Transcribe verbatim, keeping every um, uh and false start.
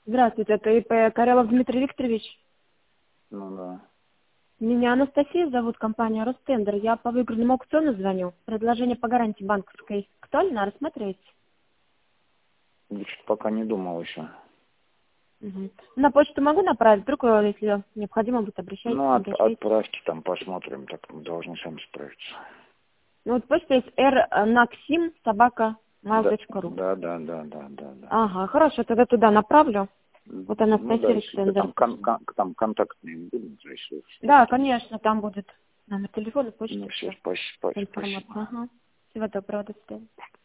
Здравствуйте, это ИП Карелов Дмитрий Викторович. Ну да. Меня Анастасия зовут, компания Ростендер. Я по выигранному аукциону звоню. Предложение по гарантии банковской актуально, рассматриваете? Лучше пока не думал еще. Угу. На почту могу направить, вдруг, если необходимо будет, обращайтесь, Ну, от, обращайтесь. отправьте там, посмотрим, так мы должны сами справиться. Ну вот почта есть rnaxim собака mail Да, точка ру. да, да, да, да, да, да. Ага, хорошо, тогда туда направлю. Вот Ну да, Анастасия если вы Ростендер. там, кон, кон, там контактные будем, то есть, если Да, там. конечно, там будет номер телефона, почта, Ну все, все. спасибо, спасибо. Информация. Ага. Всего доброго, до свидания.